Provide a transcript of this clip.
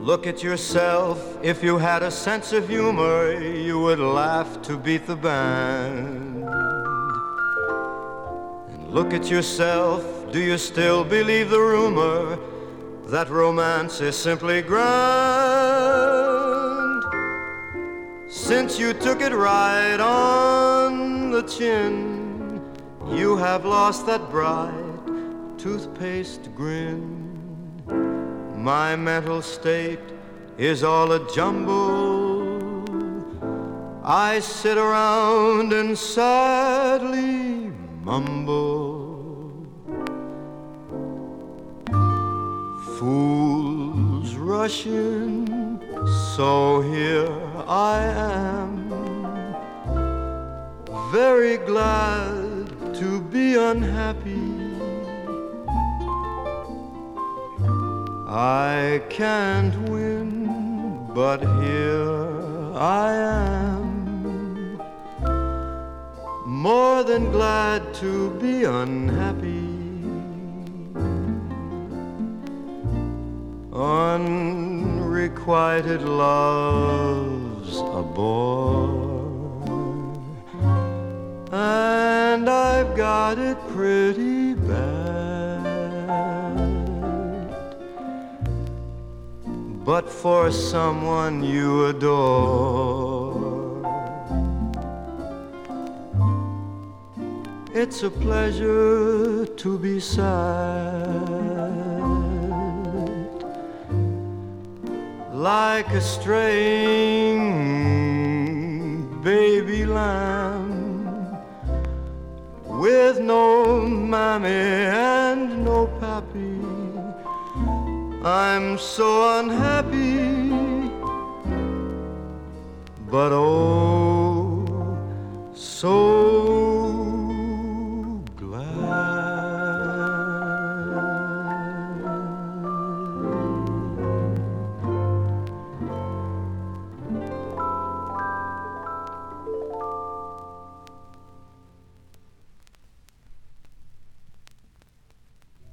Look at yourself. If you had a sense of humor, you would laugh to beat the band. And look at yourself. Do you still believe the rumor that romance is simply grand? Since you took it right on the chin, you have lost that bright toothpaste grin. My mental state is all a jumble. I sit around and sadly mumble. Fools rush in, so here I am, very glad to be unhappy. I can't win, but here I am, more than glad to be unhappy. Unrequited love's a bore, and I've got it pretty bad. But for someone you adore, it's a pleasure to be sad, like a straying baby lamb, with no mammy and no pappy. I'm so unhappy, but oh, so